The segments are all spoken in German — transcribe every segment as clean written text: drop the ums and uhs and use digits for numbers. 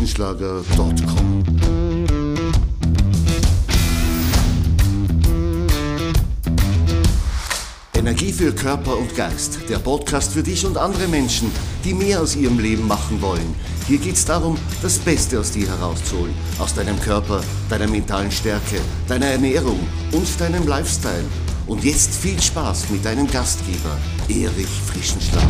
erich-frischenschlager.com. Energie für Körper und Geist, der Podcast für dich und andere Menschen, die mehr aus ihrem Leben machen wollen. Hier geht es darum, das Beste aus dir herauszuholen, aus deinem Körper, deiner mentalen Stärke, deiner Ernährung und deinem Lifestyle. Und jetzt viel Spaß mit deinem Gastgeber, Erich Frischenschlager.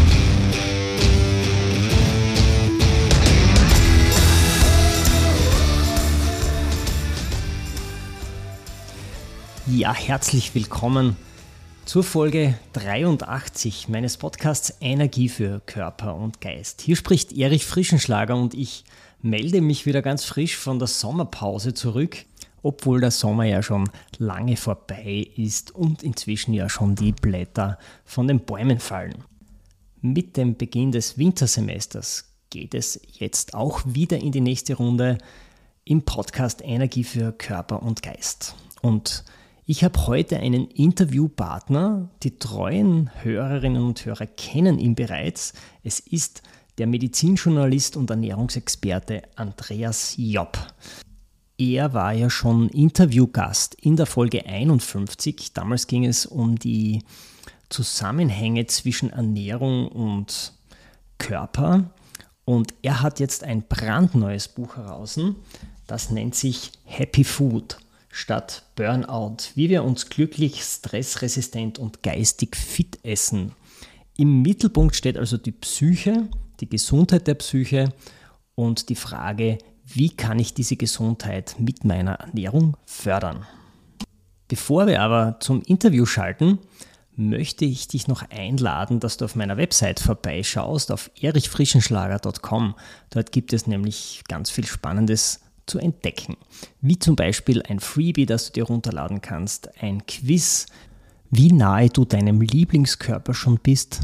Ja, herzlich willkommen zur Folge 83 meines Podcasts Energie für Körper und Geist. Hier spricht Erich Frischenschlager und ich melde mich wieder ganz frisch von der Sommerpause zurück, obwohl der Sommer ja schon lange vorbei ist und inzwischen ja schon die Blätter von den Bäumen fallen. Mit dem Beginn des Wintersemesters geht es jetzt auch wieder in die nächste Runde im Podcast Energie für Körper und Geist. Und ich habe heute einen Interviewpartner, die treuen Hörerinnen und Hörer kennen ihn bereits. Es ist der Medizinjournalist und Ernährungsexperte Andreas Jopp. Er war ja schon Interviewgast in der Folge 51. Damals ging es um die Zusammenhänge zwischen Ernährung und Körper. Und er hat jetzt ein brandneues Buch heraus. Das nennt sich Happy Food statt Burnout, wie wir uns glücklich, stressresistent und geistig fit essen. Im Mittelpunkt steht also die Psyche, die Gesundheit der Psyche und die Frage, wie kann ich diese Gesundheit mit meiner Ernährung fördern? Bevor wir aber zum Interview schalten, möchte ich dich noch einladen, dass du auf meiner Website vorbeischaust, auf erichfrischenschlager.com. Dort gibt es nämlich ganz viel Spannendes zu entdecken, wie zum Beispiel ein Freebie, das du dir runterladen kannst, ein Quiz, wie nahe du deinem Lieblingskörper schon bist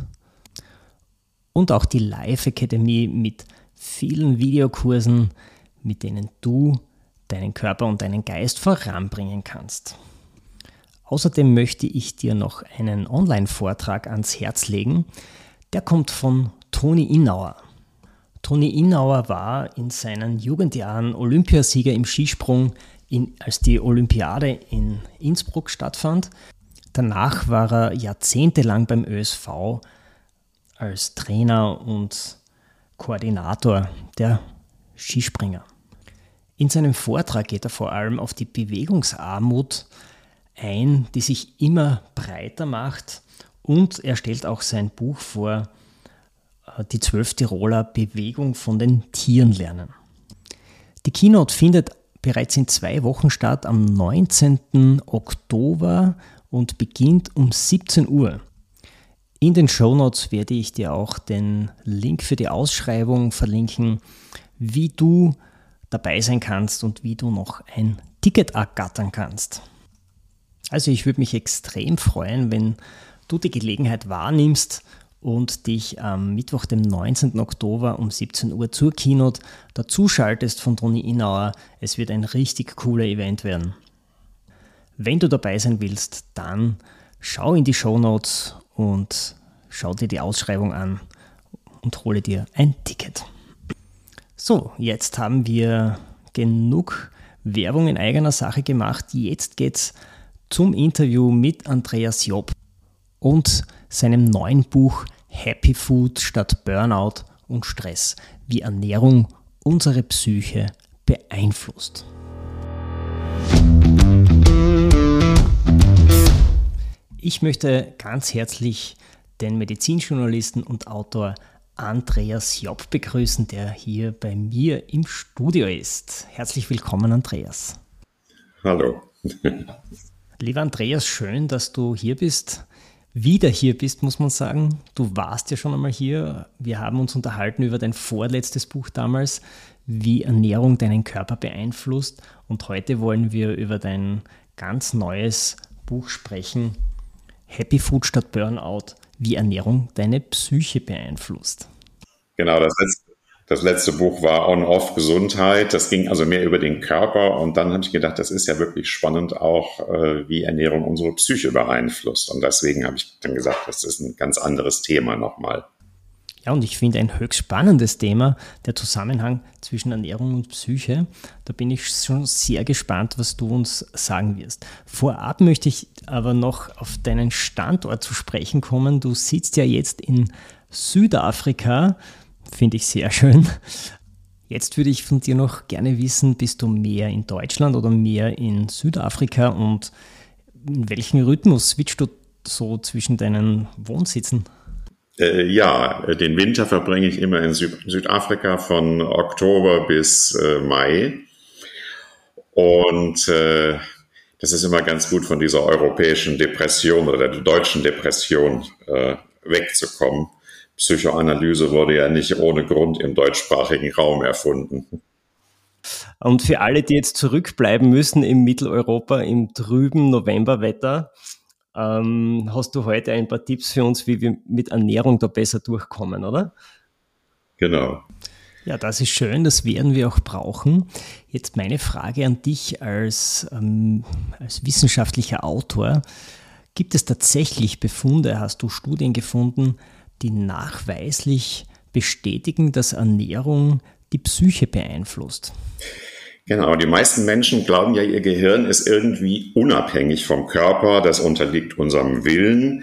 und auch die Life Academy mit vielen Videokursen, mit denen du deinen Körper und deinen Geist voranbringen kannst. Außerdem möchte ich dir noch einen Online-Vortrag ans Herz legen, der kommt von Toni Innauer. Toni Innauer war in seinen Jugendjahren Olympiasieger im Skisprung, als die Olympiade in Innsbruck stattfand. Danach war er jahrzehntelang beim ÖSV als Trainer und Koordinator der Skispringer. In seinem Vortrag geht er vor allem auf die Bewegungsarmut ein, die sich immer breiter macht, und er stellt auch sein Buch vor, die 12 Tiroler Bewegung von den Tieren lernen. Die Keynote findet bereits in 2 Wochen statt, am 19. Oktober und beginnt um 17 Uhr. In den Shownotes werde ich dir auch den Link für die Ausschreibung verlinken, wie du dabei sein kannst und wie du noch ein Ticket ergattern kannst. Also ich würde mich extrem freuen, wenn du die Gelegenheit wahrnimmst und dich am Mittwoch, dem 19. Oktober um 17 Uhr zur Keynote dazuschaltest von Toni Innauer. Es wird ein richtig cooler Event werden. Wenn du dabei sein willst, dann schau in die Shownotes und schau dir die Ausschreibung an und hole dir ein Ticket. So, jetzt haben wir genug Werbung in eigener Sache gemacht. Jetzt geht's zum Interview mit Andreas Jopp und seinem neuen Buch Happy Food statt Burnout und Stress, wie Ernährung unsere Psyche beeinflusst. Ich möchte ganz herzlich den Medizinjournalisten und Autor Andreas Jopp begrüßen, der hier bei mir im Studio ist. Herzlich willkommen, Andreas. Hallo. Lieber Andreas, schön, dass du hier bist. Wieder hier bist, muss man sagen. Du warst ja schon einmal hier. Wir haben uns unterhalten über dein vorletztes Buch damals, wie Ernährung deinen Körper beeinflusst. Und heute wollen wir über dein ganz neues Buch sprechen, Happy Food statt Burnout, wie Ernährung deine Psyche beeinflusst. Genau, das letzte Buch war On-Off Gesundheit. Das ging also mehr über den Körper. Und dann habe ich gedacht, das ist ja wirklich spannend auch, wie Ernährung unsere Psyche beeinflusst. Und deswegen habe ich dann gesagt, das ist ein ganz anderes Thema nochmal. Ja, und ich finde ein höchst spannendes Thema, der Zusammenhang zwischen Ernährung und Psyche. Da bin ich schon sehr gespannt, was du uns sagen wirst. Vorab möchte ich aber noch auf deinen Standort zu sprechen kommen. Du sitzt ja jetzt in Südafrika, finde ich sehr schön. Jetzt würde ich von dir noch gerne wissen, bist du mehr in Deutschland oder mehr in Südafrika und in welchen Rhythmus switchst du so zwischen deinen Wohnsitzen? Den Winter verbringe ich immer in Südafrika von Oktober bis Mai. Und das ist immer ganz gut, von dieser europäischen Depression oder der deutschen Depression wegzukommen. Psychoanalyse wurde ja nicht ohne Grund im deutschsprachigen Raum erfunden. Und für alle, die jetzt zurückbleiben müssen im Mitteleuropa im trüben Novemberwetter, hast du heute ein paar Tipps für uns, wie wir mit Ernährung da besser durchkommen, oder? Genau. Ja, das ist schön, das werden wir auch brauchen. Jetzt meine Frage an dich als wissenschaftlicher Autor. Gibt es tatsächlich Befunde, hast du Studien gefunden, die nachweislich bestätigen, dass Ernährung die Psyche beeinflusst? Genau, die meisten Menschen glauben ja, ihr Gehirn ist irgendwie unabhängig vom Körper, das unterliegt unserem Willen.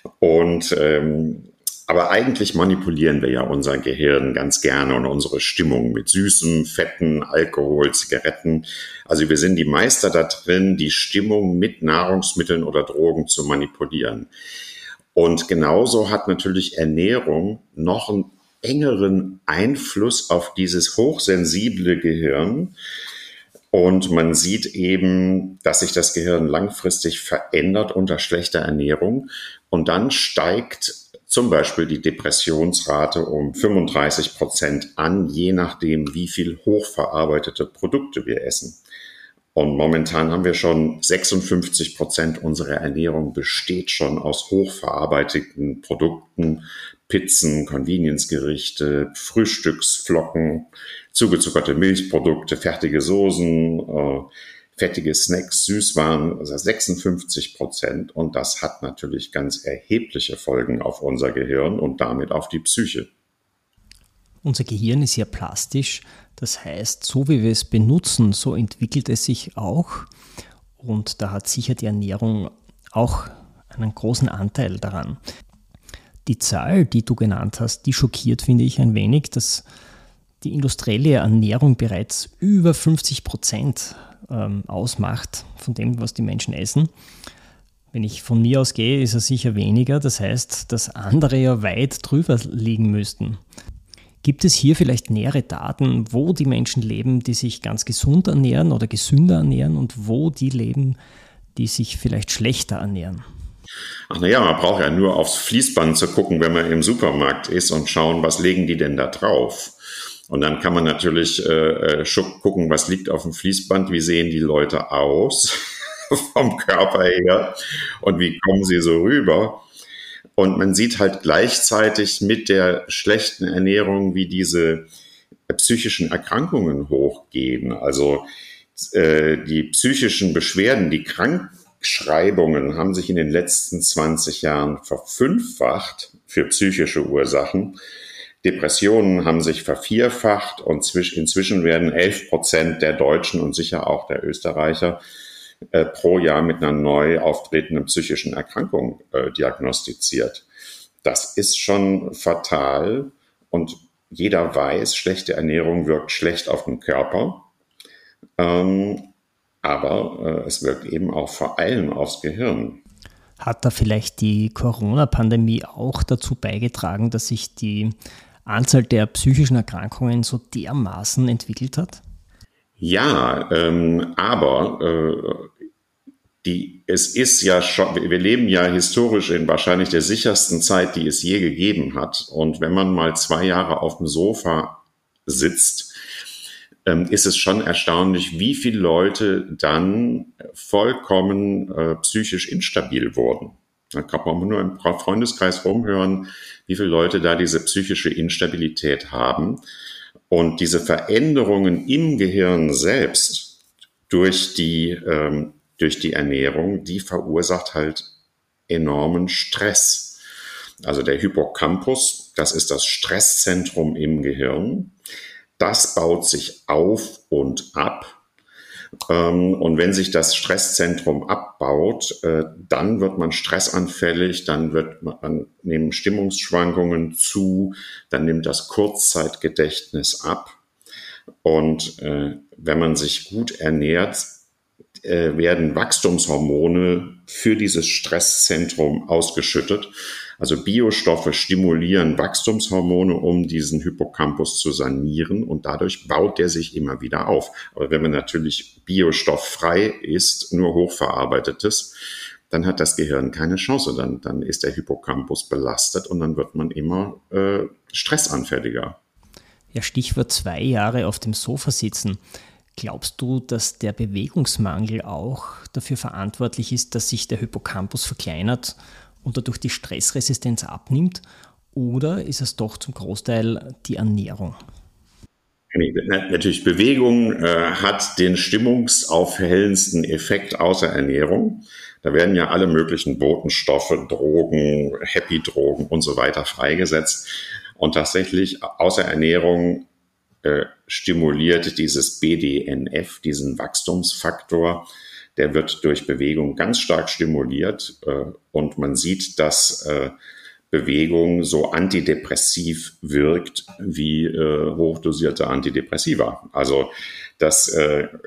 Aber eigentlich manipulieren wir ja unser Gehirn ganz gerne und unsere Stimmung mit Süßen, Fetten, Alkohol, Zigaretten. Also wir sind die Meister da drin, die Stimmung mit Nahrungsmitteln oder Drogen zu manipulieren. Und genauso hat natürlich Ernährung noch einen engeren Einfluss auf dieses hochsensible Gehirn. Und man sieht eben, dass sich das Gehirn langfristig verändert unter schlechter Ernährung. Und dann steigt zum Beispiel die Depressionsrate um 35% an, je nachdem, wie viel hochverarbeitete Produkte wir essen. Und momentan haben wir schon 56% unserer Ernährung besteht schon aus hochverarbeiteten Produkten, Pizzen, Convenience-Gerichte, Frühstücksflocken, zugezuckerte Milchprodukte, fertige Soßen, fettige Snacks, Süßwaren, also 56%. Und das hat natürlich ganz erhebliche Folgen auf unser Gehirn und damit auf die Psyche. Unser Gehirn ist ja plastisch, das heißt, so wie wir es benutzen, so entwickelt es sich auch. Und da hat sicher die Ernährung auch einen großen Anteil daran. Die Zahl, die du genannt hast, die schockiert, finde ich, ein wenig, dass die industrielle Ernährung bereits über 50% ausmacht von dem, was die Menschen essen. Wenn ich von mir aus gehe, ist es sicher weniger. Das heißt, dass andere ja weit drüber liegen müssten. Gibt es hier vielleicht nähere Daten, wo die Menschen leben, die sich ganz gesund ernähren oder gesünder ernähren und wo die leben, die sich vielleicht schlechter ernähren? Ach naja, man braucht ja nur aufs Fließband zu gucken, wenn man im Supermarkt ist und schauen, was legen die denn da drauf? Und dann kann man natürlich gucken, was liegt auf dem Fließband, wie sehen die Leute aus vom Körper her und wie kommen sie so rüber. Und man sieht halt gleichzeitig mit der schlechten Ernährung, wie diese psychischen Erkrankungen hochgehen. Also die psychischen Beschwerden, die Krankschreibungen haben sich in den letzten 20 Jahren verfünffacht für psychische Ursachen. Depressionen haben sich vervierfacht und inzwischen werden 11% der Deutschen und sicher auch der Österreicher pro Jahr mit einer neu auftretenden psychischen Erkrankung diagnostiziert. Das ist schon fatal und jeder weiß, schlechte Ernährung wirkt schlecht auf den Körper, aber es wirkt eben auch vor allem aufs Gehirn. Hat da vielleicht die Corona-Pandemie auch dazu beigetragen, dass sich die Anzahl der psychischen Erkrankungen so dermaßen entwickelt hat? Ja, aber es ist ja schon, wir leben ja historisch in wahrscheinlich der sichersten Zeit, die es je gegeben hat. Und wenn man mal 2 Jahre auf dem Sofa sitzt, ist es schon erstaunlich, wie viele Leute dann vollkommen psychisch instabil wurden. Da kann man nur im Freundeskreis rumhören, wie viele Leute da diese psychische Instabilität haben. Und diese Veränderungen im Gehirn selbst durch die Ernährung, die verursacht halt enormen Stress. Also der Hippocampus Das ist das Stresszentrum im Gehirn. Das baut sich auf und ab. Und wenn sich das Stresszentrum abbaut, dann wird man stressanfällig, nehmen Stimmungsschwankungen zu, dann nimmt das Kurzzeitgedächtnis ab. Und wenn man sich gut ernährt, werden Wachstumshormone für dieses Stresszentrum ausgeschüttet. Also Biostoffe stimulieren Wachstumshormone, um diesen Hippocampus zu sanieren, und dadurch baut der sich immer wieder auf. Aber wenn man natürlich biostofffrei isst, nur hochverarbeitetes, dann hat das Gehirn keine Chance. Dann ist der Hippocampus belastet und dann wird man immer stressanfälliger. Ja, Stichwort 2 Jahre auf dem Sofa sitzen. Glaubst du, dass der Bewegungsmangel auch dafür verantwortlich ist, dass sich der Hippocampus verkleinert und dadurch die Stressresistenz abnimmt? Oder ist es doch zum Großteil die Ernährung? Natürlich, Bewegung hat den stimmungsaufhellendsten Effekt außer Ernährung. Da werden ja alle möglichen Botenstoffe, Drogen, Happy-Drogen und so weiter freigesetzt. Und tatsächlich, außer Ernährung stimuliert dieses BDNF, diesen Wachstumsfaktor, der wird durch Bewegung ganz stark stimuliert. Und man sieht, dass Bewegung so antidepressiv wirkt wie hochdosierte Antidepressiva. Also das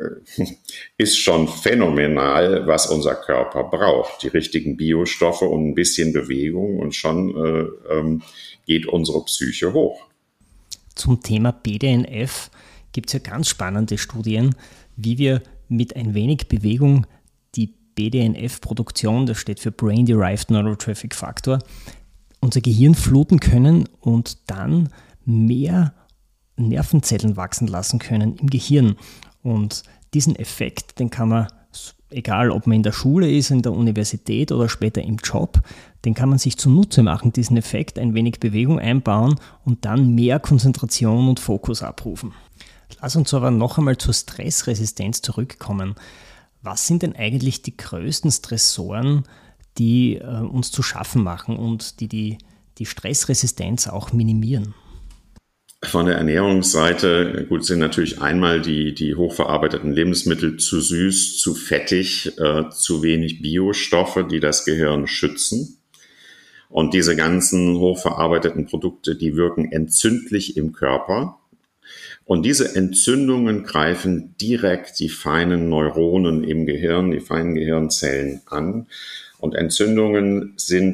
ist schon phänomenal, was unser Körper braucht. Die richtigen Biostoffe und ein bisschen Bewegung, und schon geht unsere Psyche hoch. Zum Thema BDNF gibt es ja ganz spannende Studien, wie wir mit ein wenig Bewegung die BDNF-Produktion, das steht für Brain Derived Neurotrophic Factor, unser Gehirn fluten können und dann mehr Nervenzellen wachsen lassen können im Gehirn. Und diesen Effekt, den kann man, egal ob man in der Schule ist, in der Universität oder später im Job, den kann man sich zunutze machen, diesen Effekt, ein wenig Bewegung einbauen und dann mehr Konzentration und Fokus abrufen. Lass uns aber noch einmal zur Stressresistenz zurückkommen. Was sind denn eigentlich die größten Stressoren, die uns zu schaffen machen und die Stressresistenz auch minimieren? Von der Ernährungsseite, gut, sind natürlich einmal die hochverarbeiteten Lebensmittel zu süß, zu fettig, zu wenig Biostoffe, die das Gehirn schützen. Und diese ganzen hochverarbeiteten Produkte, die wirken entzündlich im Körper. Und diese Entzündungen greifen direkt die feinen Neuronen im Gehirn, die feinen Gehirnzellen an. Und Entzündungen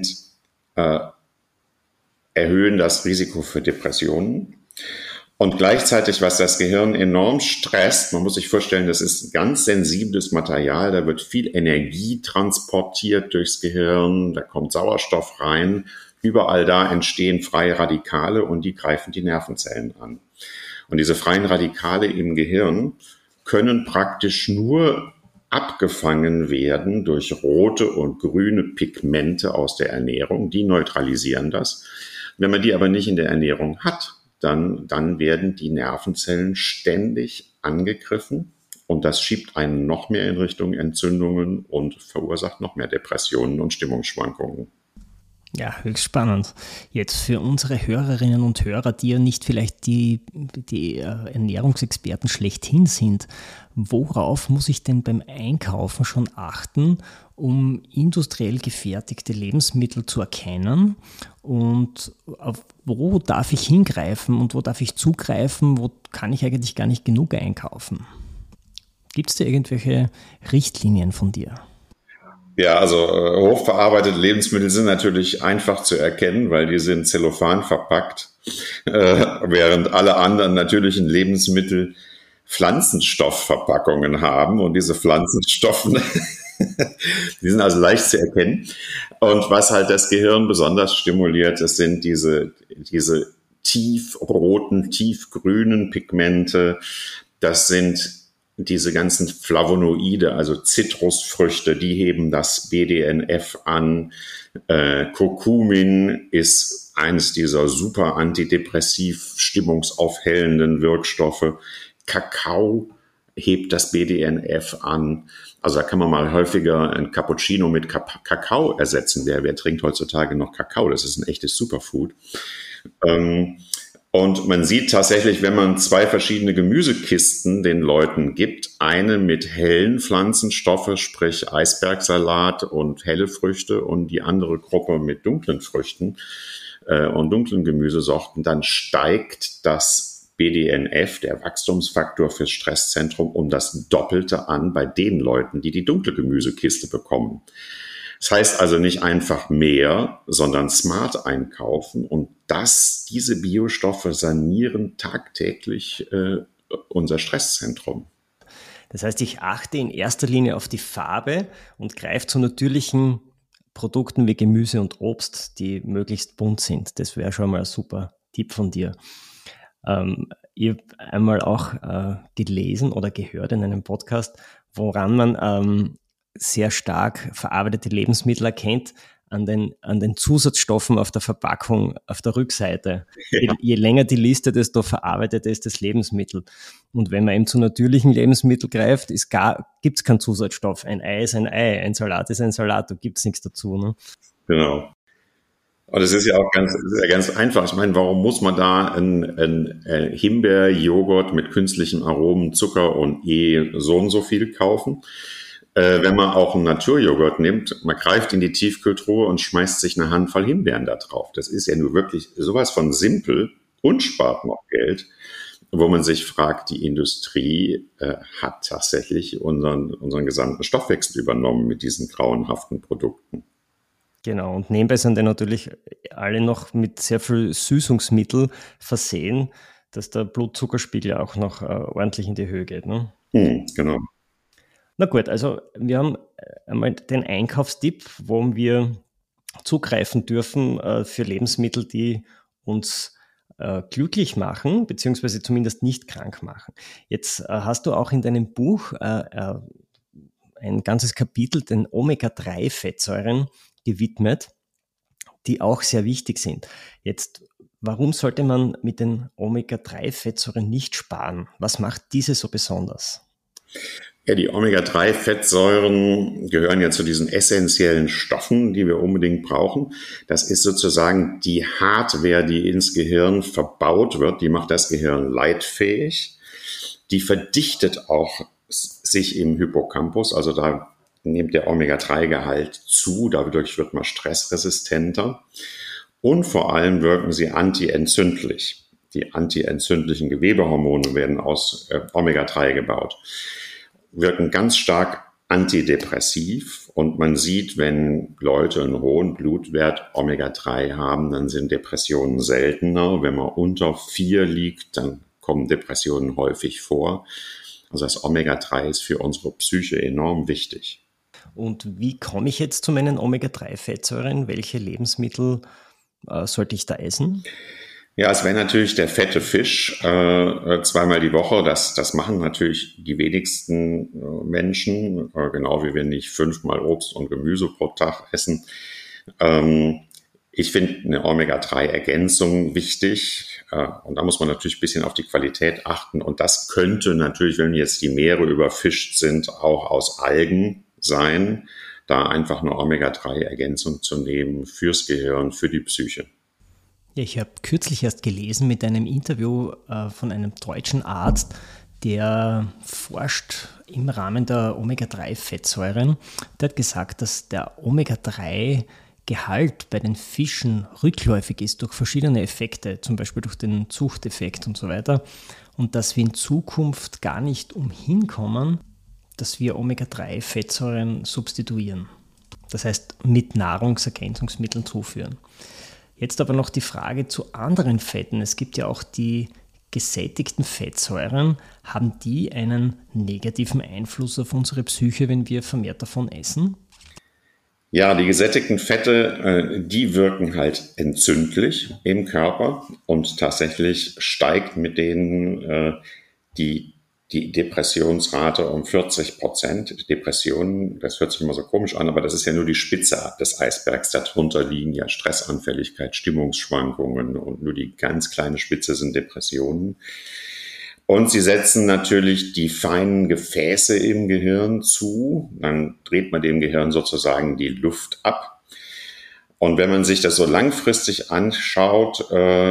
erhöhen das Risiko für Depressionen. Und gleichzeitig, was das Gehirn enorm stresst, man muss sich vorstellen, das ist ganz sensibles Material, da wird viel Energie transportiert durchs Gehirn, da kommt Sauerstoff rein, überall da entstehen freie Radikale und die greifen die Nervenzellen an. Und diese freien Radikale im Gehirn können praktisch nur abgefangen werden durch rote und grüne Pigmente aus der Ernährung, die neutralisieren das. Wenn man die aber nicht in der Ernährung hat, dann werden die Nervenzellen ständig angegriffen und das schiebt einen noch mehr in Richtung Entzündungen und verursacht noch mehr Depressionen und Stimmungsschwankungen. Ja, höchst spannend. Jetzt für unsere Hörerinnen und Hörer, die ja nicht vielleicht die Ernährungsexperten schlechthin sind, worauf muss ich denn beim Einkaufen schon achten, um industriell gefertigte Lebensmittel zu erkennen? Und wo darf ich hingreifen und wo darf ich zugreifen? Wo kann ich eigentlich gar nicht genug einkaufen? Gibt es da irgendwelche Richtlinien von dir? Ja, also hochverarbeitete Lebensmittel sind natürlich einfach zu erkennen, weil die sind Zellophan verpackt, während alle anderen natürlichen Lebensmittel Pflanzenstoffverpackungen haben und diese Pflanzenstoffe, die sind also leicht zu erkennen. Und was halt das Gehirn besonders stimuliert, das sind diese tiefroten, tiefgrünen Pigmente, das sind diese ganzen Flavonoide, also Zitrusfrüchte, die heben das BDNF an. Kurkumin ist eines dieser super antidepressiv stimmungsaufhellenden Wirkstoffe. Kakao hebt das BDNF an. Also da kann man mal häufiger ein Cappuccino mit Kakao ersetzen. Wer trinkt heutzutage noch Kakao? Das ist ein echtes Superfood. Und man sieht tatsächlich, wenn man 2 verschiedene Gemüsekisten den Leuten gibt, eine mit hellen Pflanzenstoffe, sprich Eisbergsalat und helle Früchte, und die andere Gruppe mit dunklen Früchten und dunklen Gemüsesorten, dann steigt das BDNF, der Wachstumsfaktor fürs Stresszentrum, um das Doppelte an bei den Leuten, die die dunkle Gemüsekiste bekommen. Das heißt also nicht einfach mehr, sondern smart einkaufen, und diese Biostoffe sanieren tagtäglich unser Stresszentrum. Das heißt, ich achte in erster Linie auf die Farbe und greife zu natürlichen Produkten wie Gemüse und Obst, die möglichst bunt sind. Das wäre schon mal ein super Tipp von dir. Ich habe einmal auch gelesen oder gehört in einem Podcast, woran man sehr stark verarbeitete Lebensmittel erkennt, an den Zusatzstoffen auf der Verpackung, auf der Rückseite. Ja. Je länger die Liste, desto verarbeiteter ist das Lebensmittel. Und wenn man eben zu natürlichen Lebensmitteln greift, gibt es keinen Zusatzstoff. Ein Ei ist ein Ei, ein Salat ist ein Salat, da gibt es nichts dazu. Ne? Genau. Und es ist ja auch ganz einfach. Ich meine, warum muss man da ein Himbeerjoghurt mit künstlichen Aromen, Zucker und so und so viel kaufen? Wenn man auch einen Naturjoghurt nimmt, man greift in die Tiefkühltruhe und schmeißt sich eine Handvoll Himbeeren da drauf. Das ist ja nur wirklich sowas von simpel und spart noch Geld, wo man sich fragt, die Industrie hat tatsächlich unseren gesamten Stoffwechsel übernommen mit diesen grauenhaften Produkten. Genau, und nebenbei sind die natürlich alle noch mit sehr viel Süßungsmittel versehen, dass der Blutzuckerspiegel auch noch ordentlich in die Höhe geht. Ne? Genau. Na gut, also wir haben einmal den Einkaufstipp, wo wir zugreifen dürfen für Lebensmittel, die uns glücklich machen, beziehungsweise zumindest nicht krank machen. Jetzt hast du auch in deinem Buch ein ganzes Kapitel den Omega-3-Fettsäuren gewidmet, die auch sehr wichtig sind. Jetzt, warum sollte man mit den Omega-3-Fettsäuren nicht sparen? Was macht diese so besonders? Ja, die Omega-3-Fettsäuren gehören ja zu diesen essentiellen Stoffen, die wir unbedingt brauchen. Das ist sozusagen die Hardware, die ins Gehirn verbaut wird. Die macht das Gehirn leitfähig. Die verdichtet auch sich im Hippocampus. Also da nimmt der Omega-3-Gehalt zu. Dadurch wird man stressresistenter. Und vor allem wirken sie antientzündlich. Die antientzündlichen Gewebehormone werden aus Omega-3 gebaut. Wirken ganz stark antidepressiv, und man sieht, wenn Leute einen hohen Blutwert Omega-3 haben, dann sind Depressionen seltener. Wenn man unter 4 liegt, dann kommen Depressionen häufig vor. Also das Omega-3 ist für unsere Psyche enorm wichtig. Und wie komme ich jetzt zu meinen Omega-3-Fettsäuren? Welche Lebensmittel sollte ich da essen? Ja, es wäre natürlich der fette Fisch, 2-mal die Woche. Das machen natürlich die wenigsten Menschen, genau wie wir nicht 5-mal Obst und Gemüse pro Tag essen. Ich finde eine Omega-3-Ergänzung wichtig, und da muss man natürlich ein bisschen auf die Qualität achten. Und das könnte natürlich, wenn jetzt die Meere überfischt sind, auch aus Algen sein, da einfach eine Omega-3-Ergänzung zu nehmen fürs Gehirn, für die Psyche. Ja, ich habe kürzlich erst gelesen mit einem Interview von einem deutschen Arzt, der forscht im Rahmen der Omega-3-Fettsäuren. Der hat gesagt, dass der Omega-3-Gehalt bei den Fischen rückläufig ist durch verschiedene Effekte, zum Beispiel durch den Zuchteffekt und so weiter, und dass wir in Zukunft gar nicht umhin kommen, dass wir Omega-3-Fettsäuren substituieren. Das heißt, mit Nahrungsergänzungsmitteln zuführen. Jetzt aber noch die Frage zu anderen Fetten. Es gibt ja auch die gesättigten Fettsäuren. Haben die einen negativen Einfluss auf unsere Psyche, wenn wir vermehrt davon essen? Ja, die gesättigten Fette, die wirken halt entzündlich im Körper, und tatsächlich steigt mit denen die Depressionsrate um 40%. Depressionen, das hört sich immer so komisch an, aber das ist ja nur die Spitze des Eisbergs. Darunter liegen ja Stressanfälligkeit, Stimmungsschwankungen, und nur die ganz kleine Spitze sind Depressionen. Und sie setzen natürlich die feinen Gefäße im Gehirn zu. Dann dreht man dem Gehirn sozusagen die Luft ab. Und wenn man sich das so langfristig anschaut,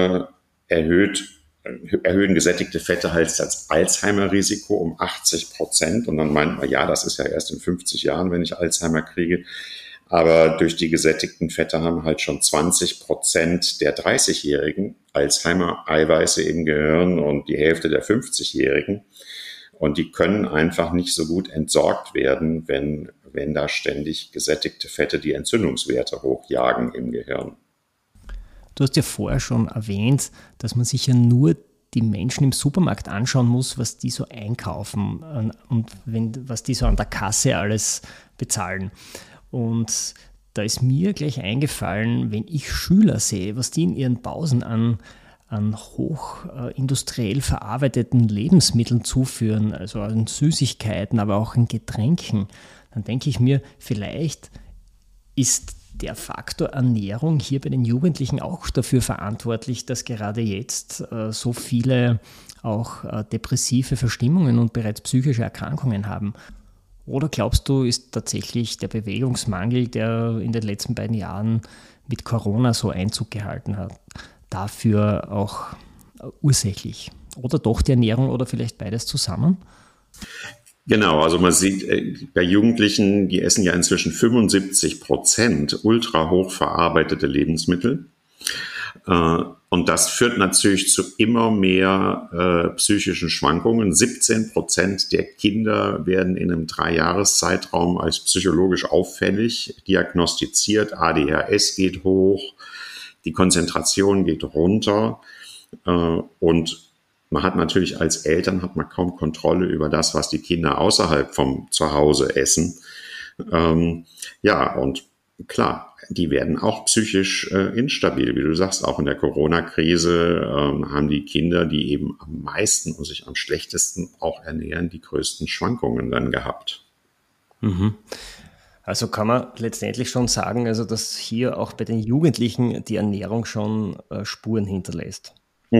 erhöhen gesättigte Fette halt das Alzheimer-Risiko um 80%. Und dann meint man, ja, das ist ja erst in 50 Jahren, wenn ich Alzheimer kriege. Aber durch die gesättigten Fette haben halt schon 20% der 30-Jährigen Alzheimer-Eiweiße im Gehirn und die Hälfte der 50-Jährigen. Und die können einfach nicht so gut entsorgt werden, wenn da ständig gesättigte Fette die Entzündungswerte hochjagen im Gehirn. Du hast ja vorher schon erwähnt, dass man sich ja nur die Menschen im Supermarkt anschauen muss, was die so einkaufen und was die so an der Kasse alles bezahlen. Und da ist mir gleich eingefallen, wenn ich Schüler sehe, was die in ihren Pausen an hochindustriell verarbeiteten Lebensmitteln zuführen, also an Süßigkeiten, aber auch in Getränken, dann denke ich mir, vielleicht ist der Faktor Ernährung hier bei den Jugendlichen auch dafür verantwortlich, dass gerade jetzt so viele auch depressive Verstimmungen und bereits psychische Erkrankungen haben. Oder glaubst du, ist tatsächlich der Bewegungsmangel, der in den letzten beiden Jahren mit Corona so Einzug gehalten hat, dafür auch ursächlich? Oder doch die Ernährung oder vielleicht beides zusammen? Genau, also man sieht bei Jugendlichen, die essen ja inzwischen 75% ultra hoch verarbeitete Lebensmittel. Und das führt natürlich zu immer mehr psychischen Schwankungen. 17% der Kinder werden in einem 3-Jahres-Zeitraum als psychologisch auffällig diagnostiziert. ADHS geht hoch, die Konzentration geht runter und man hat natürlich als Eltern kaum Kontrolle über das, was die Kinder außerhalb vom Zuhause essen. Und klar, die werden auch psychisch instabil. Wie du sagst, auch in der Corona-Krise haben die Kinder, die eben am meisten und sich am schlechtesten auch ernähren, die größten Schwankungen dann gehabt. Mhm. Also kann man letztendlich schon sagen, also dass hier auch bei den Jugendlichen die Ernährung schon Spuren hinterlässt.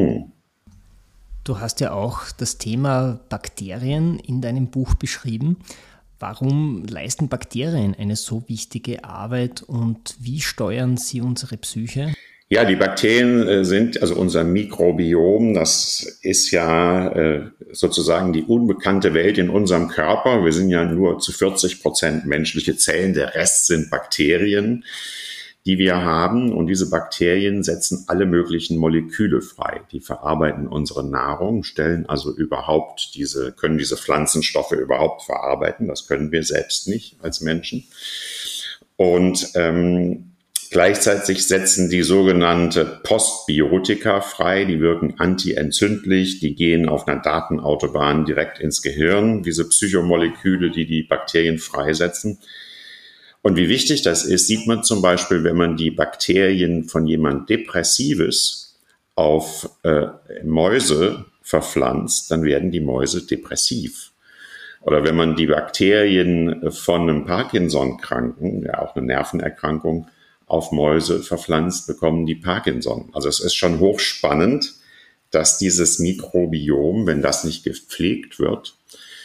Du hast ja auch das Thema Bakterien in deinem Buch beschrieben. Warum leisten Bakterien eine so wichtige Arbeit und wie steuern sie unsere Psyche? Ja, die Bakterien sind, also unser Mikrobiom, das ist ja sozusagen die unbekannte Welt in unserem Körper. Wir sind ja nur zu 40% menschliche Zellen, der Rest sind Bakterien, die wir haben. Und diese Bakterien setzen alle möglichen Moleküle frei. Die verarbeiten unsere Nahrung, können diese Pflanzenstoffe überhaupt verarbeiten. Das können wir selbst nicht als Menschen. Und gleichzeitig setzen die sogenannte Postbiotika frei. Die wirken antientzündlich. Die gehen auf einer Datenautobahn direkt ins Gehirn. Diese Psychomoleküle, die Bakterien freisetzen. Und wie wichtig das ist, sieht man zum Beispiel, wenn man die Bakterien von jemand Depressives auf Mäuse verpflanzt, dann werden die Mäuse depressiv. Oder wenn man die Bakterien von einem Parkinson-Kranken, ja auch eine Nervenerkrankung, auf Mäuse verpflanzt, bekommen die Parkinson. Also es ist schon hochspannend, dass dieses Mikrobiom, wenn das nicht gepflegt wird,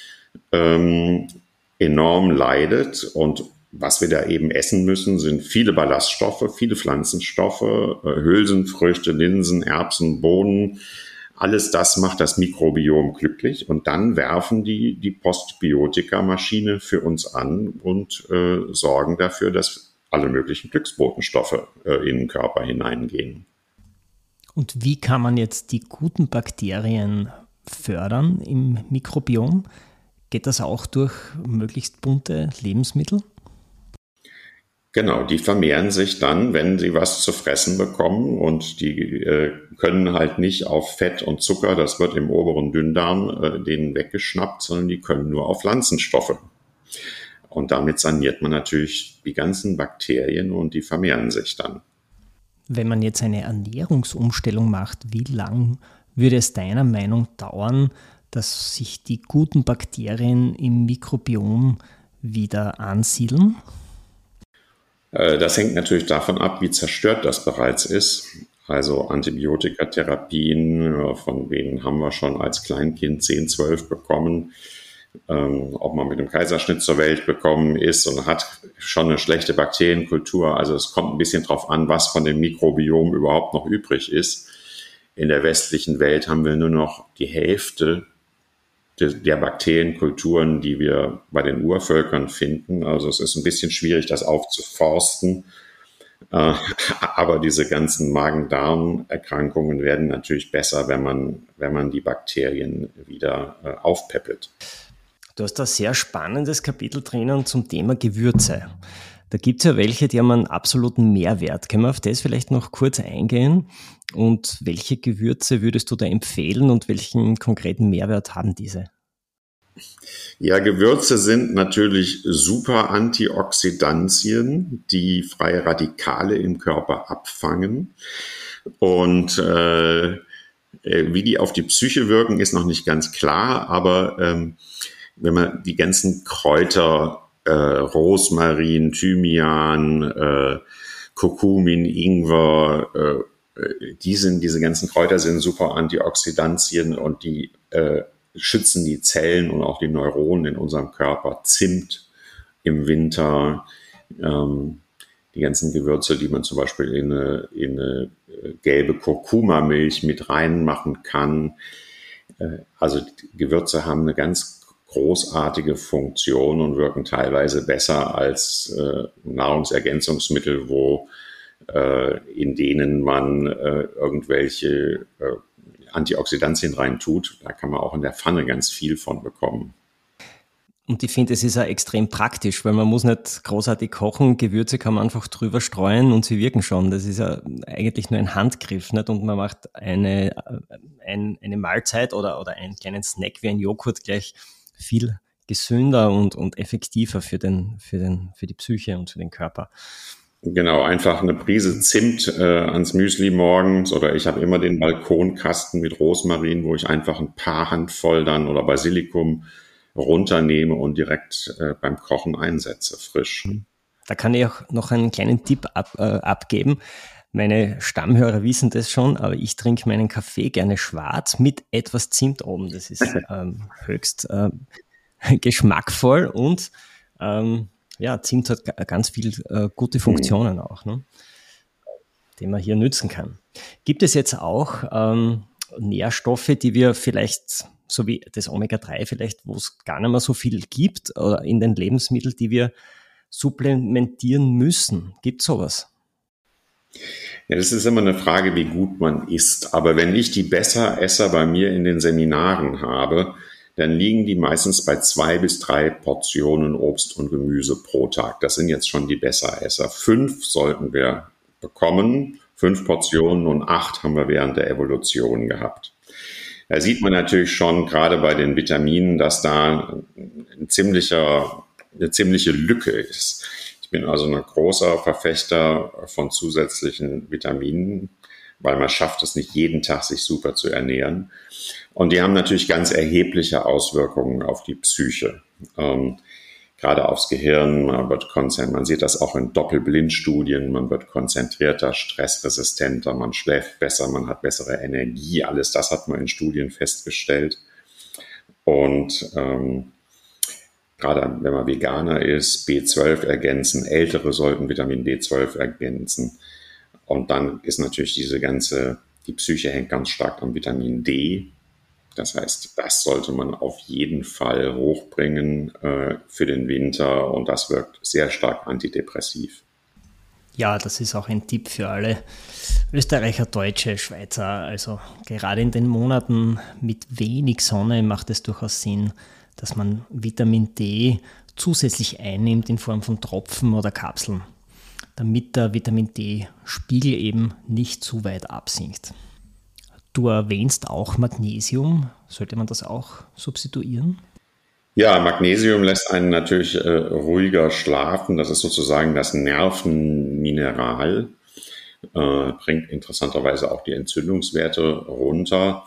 enorm leidet. Und was wir da eben essen müssen, sind viele Ballaststoffe, viele Pflanzenstoffe, Hülsenfrüchte, Linsen, Erbsen, Bohnen. Alles das macht das Mikrobiom glücklich. Und dann werfen die Postbiotika-Maschine für uns an und sorgen dafür, dass alle möglichen Glücksbotenstoffe in den Körper hineingehen. Und wie kann man jetzt die guten Bakterien fördern im Mikrobiom? Geht das auch durch möglichst bunte Lebensmittel? Genau, die vermehren sich dann, wenn sie was zu fressen bekommen und die können halt nicht auf Fett und Zucker, das wird im oberen Dünndarm denen weggeschnappt, sondern die können nur auf Pflanzenstoffe. Und damit saniert man natürlich die ganzen Bakterien und die vermehren sich dann. Wenn man jetzt eine Ernährungsumstellung macht, wie lang würde es deiner Meinung dauern, dass sich die guten Bakterien im Mikrobiom wieder ansiedeln? Das hängt natürlich davon ab, wie zerstört das bereits ist. Also Antibiotikatherapien, von denen haben wir schon als Kleinkind 10, 12 bekommen. ob man mit einem Kaiserschnitt zur Welt gekommen ist und hat schon eine schlechte Bakterienkultur. Also es kommt ein bisschen drauf an, was von dem Mikrobiom überhaupt noch übrig ist. In der westlichen Welt haben wir nur noch die Hälfte der Bakterienkulturen, die wir bei den Urvölkern finden. Also es ist ein bisschen schwierig, das aufzuforsten. Aber diese ganzen Magen-Darm-Erkrankungen werden natürlich besser, wenn man die Bakterien wieder aufpäppelt. Du hast da ein sehr spannendes Kapitel drinnen zum Thema Gewürze. Da gibt es ja welche, die haben einen absoluten Mehrwert. Können wir auf das vielleicht noch kurz eingehen? Und welche Gewürze würdest du da empfehlen und welchen konkreten Mehrwert haben diese? Ja, Gewürze sind natürlich super Antioxidantien, die freie Radikale im Körper abfangen. Und wie die auf die Psyche wirken, ist noch nicht ganz klar. Aber wenn man die ganzen Kräuter, Rosmarin, Thymian, Kurkumin, Ingwer, diese ganzen Kräuter sind super Antioxidantien und die schützen die Zellen und auch die Neuronen in unserem Körper. Zimt im Winter, die ganzen Gewürze, die man zum Beispiel in eine gelbe Kurkuma-Milch mit reinmachen kann. Also Gewürze haben eine ganz großartige Funktion und wirken teilweise besser als Nahrungsergänzungsmittel, in denen man irgendwelche Antioxidantien reintut. Da kann man auch in der Pfanne ganz viel von bekommen. Und ich finde, es ist auch extrem praktisch, weil man muss nicht großartig kochen. Gewürze kann man einfach drüber streuen und sie wirken schon. Das ist ja eigentlich nur ein Handgriff, nicht? Und man macht eine Mahlzeit oder einen kleinen Snack wie ein Joghurt gleich viel gesünder und effektiver für die Psyche und für den Körper. Genau, einfach eine Prise Zimt ans Müsli morgens, oder ich habe immer den Balkonkasten mit Rosmarin, wo ich einfach ein paar Handvoll dann oder Basilikum runternehme und direkt beim Kochen einsetze, frisch. Da kann ich auch noch einen kleinen Tipp abgeben. Meine Stammhörer wissen das schon, aber ich trinke meinen Kaffee gerne schwarz mit etwas Zimt oben. Das ist höchst geschmackvoll und Zimt hat ganz viel gute Funktionen auch, ne, die man hier nützen kann. Gibt es jetzt auch Nährstoffe, die wir vielleicht, so wie das Omega-3 vielleicht, wo es gar nicht mehr so viel gibt, oder in den Lebensmitteln, die wir supplementieren müssen? Gibt es sowas? Ja, das ist immer eine Frage, wie gut man isst. Aber wenn ich die Besseresser bei mir in den Seminaren habe, dann liegen die meistens bei 2 bis 3 Portionen Obst und Gemüse pro Tag. Das sind jetzt schon die Besseresser. 5 sollten wir bekommen, 5 Portionen, und 8 haben wir während der Evolution gehabt. Da sieht man natürlich schon gerade bei den Vitaminen, dass da eine ziemliche Lücke ist. Ich bin also ein großer Verfechter von zusätzlichen Vitaminen, weil man schafft es nicht jeden Tag, sich super zu ernähren. Und die haben natürlich ganz erhebliche Auswirkungen auf die Psyche, gerade aufs Gehirn. Man sieht das auch in Doppelblindstudien, man wird konzentrierter, stressresistenter, man schläft besser, man hat bessere Energie. Alles das hat man in Studien festgestellt. Und gerade wenn man Veganer ist, B12 ergänzen, Ältere sollten Vitamin B12 ergänzen. Und dann ist natürlich die Psyche hängt ganz stark am Vitamin D. Das heißt, das sollte man auf jeden Fall hochbringen für den Winter, und das wirkt sehr stark antidepressiv. Ja, das ist auch ein Tipp für alle Österreicher, Deutsche, Schweizer. Also gerade in den Monaten mit wenig Sonne macht es durchaus Sinn, dass man Vitamin D zusätzlich einnimmt in Form von Tropfen oder Kapseln, damit der Vitamin D-Spiegel eben nicht zu weit absinkt. Du erwähnst auch Magnesium. Sollte man das auch substituieren? Ja, Magnesium lässt einen natürlich ruhiger schlafen. Das ist sozusagen das Nervenmineral. Bringt interessanterweise auch die Entzündungswerte runter.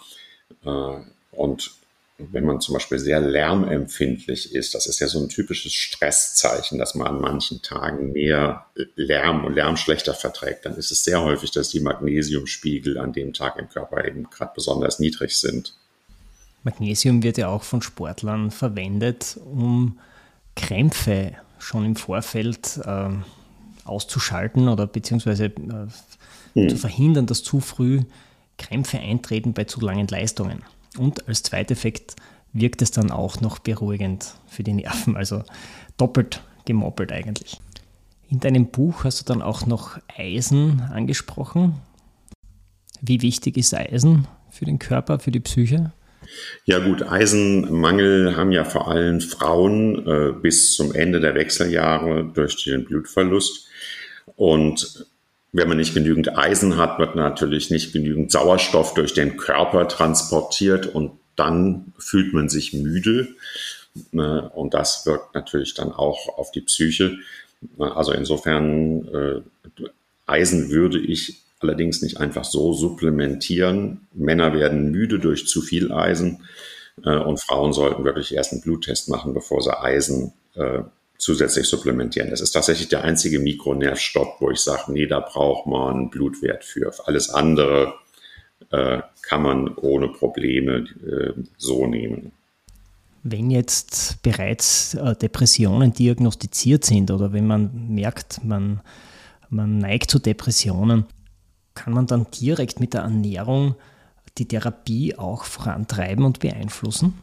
Und wenn man zum Beispiel sehr lärmempfindlich ist, das ist ja so ein typisches Stresszeichen, dass man an manchen Tagen mehr Lärm und Lärm schlechter verträgt, dann ist es sehr häufig, dass die Magnesiumspiegel an dem Tag im Körper eben gerade besonders niedrig sind. Magnesium wird ja auch von Sportlern verwendet, um Krämpfe schon im Vorfeld auszuschalten oder beziehungsweise zu verhindern, dass zu früh Krämpfe eintreten bei zu langen Leistungen. Und als Zweiteffekt wirkt es dann auch noch beruhigend für die Nerven, also doppelt gemoppelt eigentlich. In deinem Buch hast du dann auch noch Eisen angesprochen. Wie wichtig ist Eisen für den Körper, für die Psyche? Ja gut, Eisenmangel haben ja vor allem Frauen bis zum Ende der Wechseljahre durch den Blutverlust. Und wenn man nicht genügend Eisen hat, wird natürlich nicht genügend Sauerstoff durch den Körper transportiert und dann fühlt man sich müde. Und das wirkt natürlich dann auch auf die Psyche. Also insofern, Eisen würde ich allerdings nicht einfach so supplementieren. Männer werden müde durch zu viel Eisen und Frauen sollten wirklich erst einen Bluttest machen, bevor sie Eisen zusätzlich supplementieren. Das ist tatsächlich der einzige Mikronährstoff, wo ich sage, nee, da braucht man einen Blutwert für. Alles andere kann man ohne Probleme so nehmen. Wenn jetzt bereits Depressionen diagnostiziert sind oder wenn man merkt, man neigt zu Depressionen, kann man dann direkt mit der Ernährung die Therapie auch vorantreiben und beeinflussen?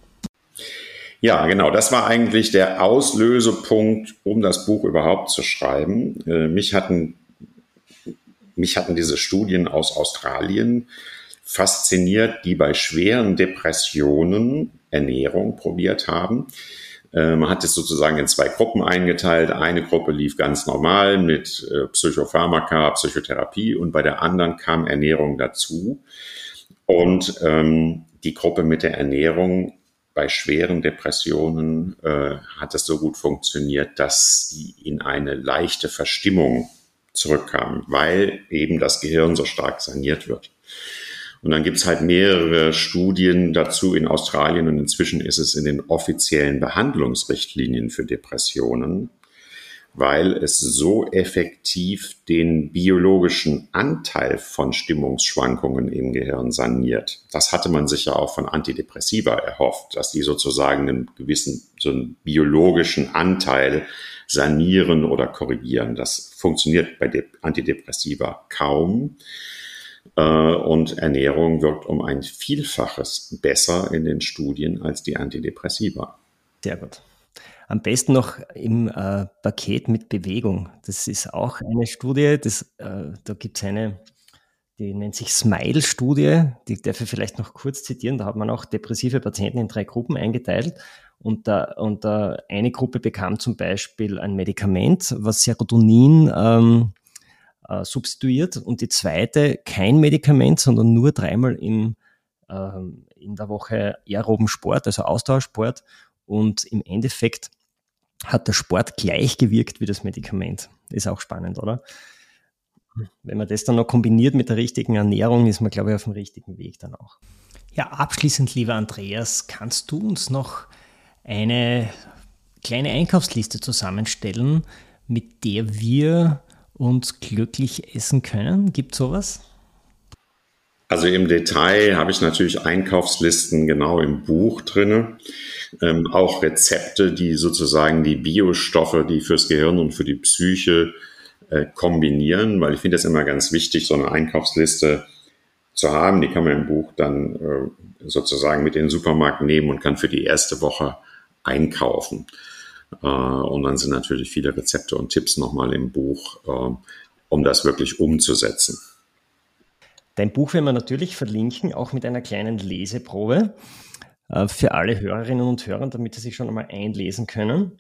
Ja, genau. Das war eigentlich der Auslösepunkt, um das Buch überhaupt zu schreiben. Mich hatten diese Studien aus Australien fasziniert, die bei schweren Depressionen Ernährung probiert haben. Man hat es sozusagen in 2 Gruppen eingeteilt. Eine Gruppe lief ganz normal mit Psychopharmaka, Psychotherapie und bei der anderen kam Ernährung dazu. Und die Gruppe mit der Ernährung bei schweren Depressionen hat es so gut funktioniert, dass die in eine leichte Verstimmung zurückkamen, weil eben das Gehirn so stark saniert wird. Und dann gibt es halt mehrere Studien dazu in Australien und inzwischen ist es in den offiziellen Behandlungsrichtlinien für Depressionen, weil es so effektiv den biologischen Anteil von Stimmungsschwankungen im Gehirn saniert. Das hatte man sich ja auch von Antidepressiva erhofft, dass die sozusagen einen gewissen, so einen biologischen Anteil sanieren oder korrigieren. Das funktioniert bei Antidepressiva kaum. Und Ernährung wirkt um ein Vielfaches besser in den Studien als die Antidepressiva. Sehr gut. Am besten noch im Paket mit Bewegung. Das ist auch eine Studie, da gibt es eine, die nennt sich SMILE-Studie, die darf ich vielleicht noch kurz zitieren. Da hat man auch depressive Patienten in 3 Gruppen eingeteilt. Und eine Gruppe bekam zum Beispiel ein Medikament, was Serotonin substituiert, und die zweite kein Medikament, sondern nur 3-mal in der Woche aeroben Sport, also Ausdauersport, und im Endeffekt hat der Sport gleich gewirkt wie das Medikament. Ist auch spannend, oder? Wenn man das dann noch kombiniert mit der richtigen Ernährung, ist man, glaube ich, auf dem richtigen Weg dann auch. Ja, abschließend, lieber Andreas, kannst du uns noch eine kleine Einkaufsliste zusammenstellen, mit der wir uns glücklich essen können? Gibt es sowas? Also im Detail habe ich natürlich Einkaufslisten genau im Buch drin, auch Rezepte, die sozusagen die Biostoffe, die fürs Gehirn und für die Psyche kombinieren, weil ich finde es immer ganz wichtig, so eine Einkaufsliste zu haben. Die kann man im Buch dann sozusagen mit in den Supermarkt nehmen und kann für die erste Woche einkaufen. Und dann sind natürlich viele Rezepte und Tipps nochmal im Buch, um das wirklich umzusetzen. Dein Buch werden wir natürlich verlinken, auch mit einer kleinen Leseprobe für alle Hörerinnen und Hörer, damit sie sich schon einmal einlesen können.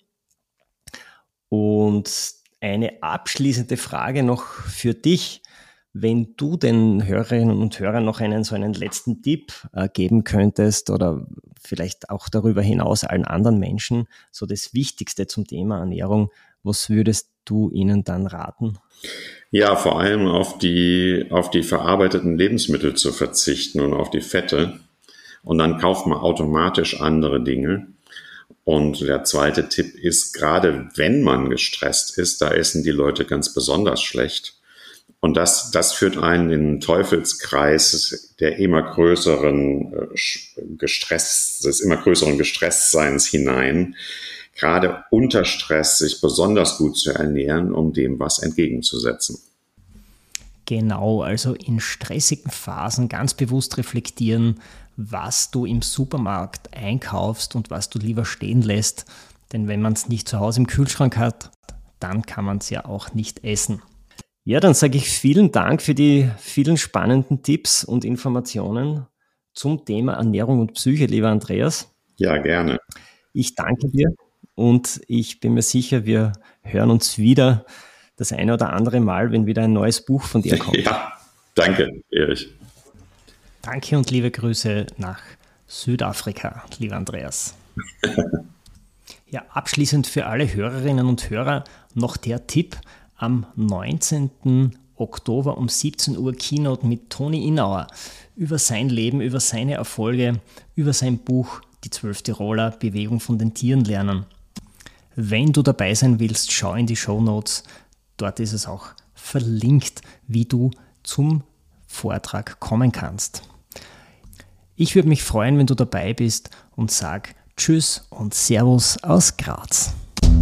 Und eine abschließende Frage noch für dich. Wenn du den Hörerinnen und Hörern noch einen letzten Tipp geben könntest oder vielleicht auch darüber hinaus allen anderen Menschen, so das Wichtigste zum Thema Ernährung, was würdest du ihnen dann raten? Ja, vor allem auf die verarbeiteten Lebensmittel zu verzichten und auf die Fette. Und dann kauft man automatisch andere Dinge. Und der zweite Tipp ist, gerade wenn man gestresst ist, da essen die Leute ganz besonders schlecht. Und das führt einen in den Teufelskreis der immer größeren des immer größeren Gestresstseins hinein, gerade unter Stress sich besonders gut zu ernähren, um dem was entgegenzusetzen. Genau, also in stressigen Phasen ganz bewusst reflektieren, was du im Supermarkt einkaufst und was du lieber stehen lässt. Denn wenn man es nicht zu Hause im Kühlschrank hat, dann kann man es ja auch nicht essen. Ja, dann sage ich vielen Dank für die vielen spannenden Tipps und Informationen zum Thema Ernährung und Psyche, lieber Andreas. Ja, gerne. Ich danke dir und ich bin mir sicher, wir hören uns wieder das eine oder andere Mal, wenn wieder ein neues Buch von dir kommt. Ja, danke, Erich. Danke und liebe Grüße nach Südafrika, lieber Andreas. Ja, abschließend für alle Hörerinnen und Hörer noch der Tipp: am 19. Oktober um 17 Uhr Keynote mit Toni Innauer über sein Leben, über seine Erfolge, über sein Buch Die 12 Tiroler, Bewegung von den Tieren lernen. Wenn du dabei sein willst, schau in die Shownotes. Dort ist es auch verlinkt, wie du zum Vortrag kommen kannst. Ich würde mich freuen, wenn du dabei bist und sag Tschüss und Servus aus Graz.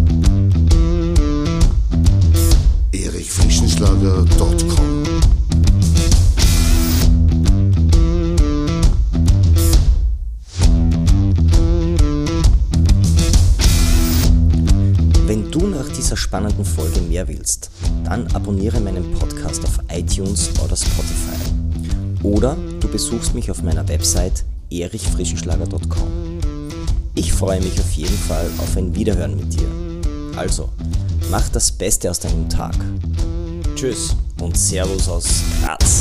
erichfrischenschlager.com Wenn du nach dieser spannenden Folge mehr willst, dann abonniere meinen Podcast auf iTunes oder Spotify. Oder du besuchst mich auf meiner Website erichfrischenschlager.com. Ich freue mich auf jeden Fall auf ein Wiederhören mit dir. Also, mach das Beste aus deinem Tag. Tschüss und Servus aus Graz.